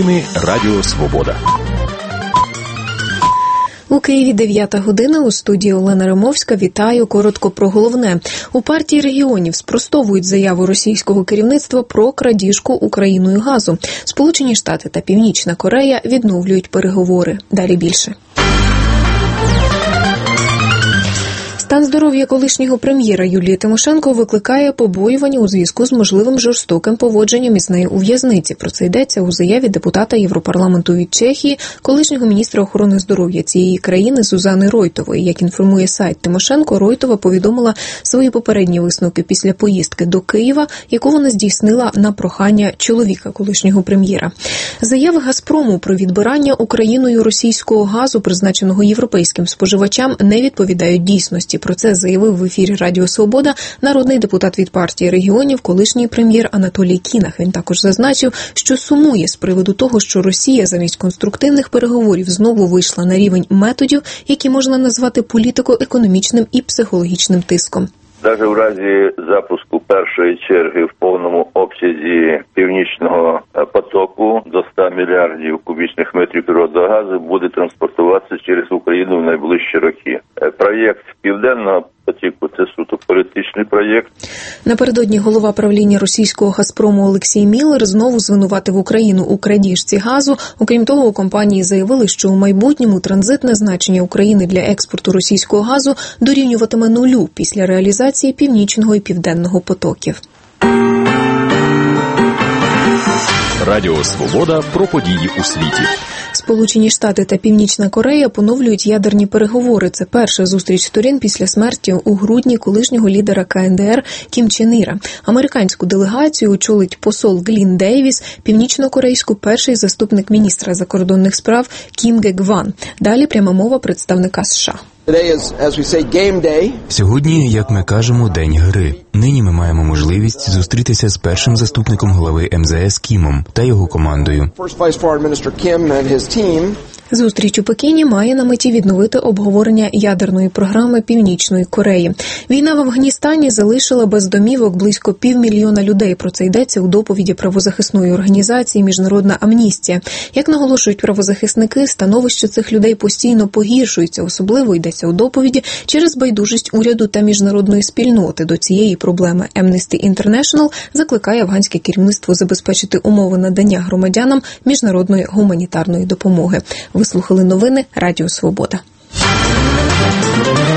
Новини Радіо Свобода. У Києві 9 година, у студії Олена Римовська. Вітаю. Коротко про головне. У партії регіонів спростовують заяву російського керівництва про крадіжку Україною газу. Сполучені Штати та Північна Корея відновлюють переговори. Далі більше. Стан здоров'я колишнього прем'єра Юлії Тимошенко викликає побоювання у зв'язку з можливим жорстоким поводженням із нею у в'язниці. Про це йдеться у заяві депутата Європарламенту від Чехії, колишнього міністра охорони здоров'я цієї країни Зузани Ройтової. Як інформує сайт Тимошенко, Ройтова повідомила свої попередні висновки після поїздки до Києва, яку вона здійснила на прохання чоловіка колишнього прем'єра. Заяви «Газпрому» про відбирання Україною російського газу, призначеного європейським споживачам, не відповідають дійсності. Про це заявив в ефірі Радіо Свобода народний депутат від партії регіонів, колишній прем'єр Анатолій Кінах. Він також зазначив, що сумує з приводу того, що Росія замість конструктивних переговорів знову вийшла на рівень методів, які можна назвати політико-економічним і психологічним тиском. Навіть у разі запуску першої черги в повному обсязі Північного потоку до 100 мільярдів кубічних метрів природного газу буде транспортуватися через Україну в найближчі роки. Проєкт Південного потоку – це суто політичний проєкт. Напередодні голова правління російського «Газпрому» Олексій Міллер знову звинуватив Україну у крадіжці газу. Окрім того, у компанії заявили, що у майбутньому транзитне значення України для експорту російського газу дорівнюватиме нулю після реалізації Північного і Південного потоків. Радіо Свобода про події у світі. Сполучені Штати та Північна Корея поновлюють ядерні переговори. Це перша зустріч сторін після смерті у грудні колишнього лідера КНДР Кім Чен Іра. Американську делегацію очолить посол Глін Дейвіс, північно-корейську перший заступник міністра закордонних справ Кім Ге Гван. Далі пряма мова представника США. Сьогодні, як ми кажемо, день гри. Нині ми маємо можливість зустрітися з першим заступником голови МЗС Кімом та його командою. Зустріч у Пекіні має на меті відновити обговорення ядерної програми Північної Кореї. Війна в Афганістані залишила без домівок близько 500 000 людей. Про це йдеться у доповіді правозахисної організації «Міжнародна амністія». Як наголошують правозахисники, становище цих людей постійно погіршується. Особливо йдеться у доповіді через байдужість уряду та міжнародної спільноти до цієї проблеми. Amnesty International закликає афганське керівництво забезпечити умови надання громадянам міжнародної гуманітарної допомоги. Ви слухали новини Радіо Свобода.